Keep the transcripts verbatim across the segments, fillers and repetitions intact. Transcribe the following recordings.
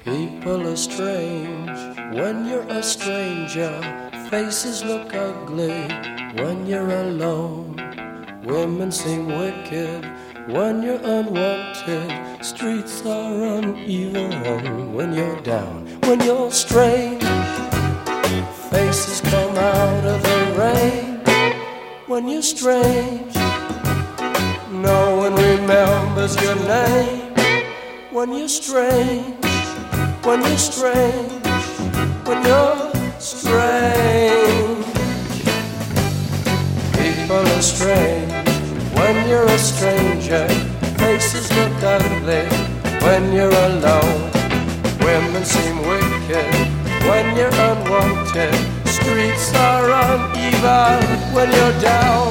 People are strange when you're a stranger. Faces look ugly when you're alone. Women seem wicked when you're unwanted. Streets are uneven when you're down. When you're strange, faces come out of the rain. When you're strange, no one remembers your name. When you're strange, when you're strange, when you're strange. People are strange when you're a stranger. Faces look ugly when you're alone. Women seem wicked when you're unwanted. Streets are uneven when you're down.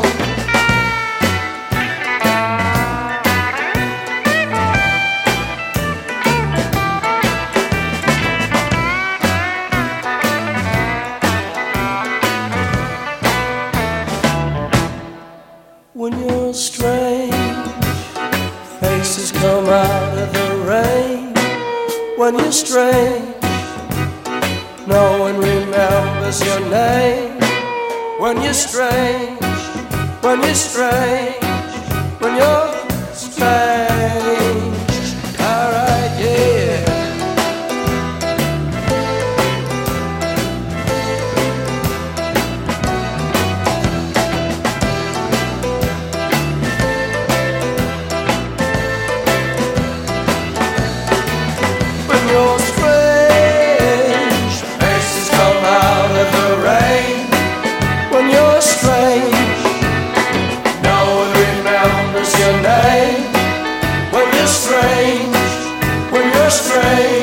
When you're strange, faces come out of the rain. When you're strange, no one remembers your name. When you're strange, when you're strange, when you're strange. Alright, yeah. When you're strange, faces come out of the rain. When you're strange, no one remembers your name. When you're strange, when you're strange.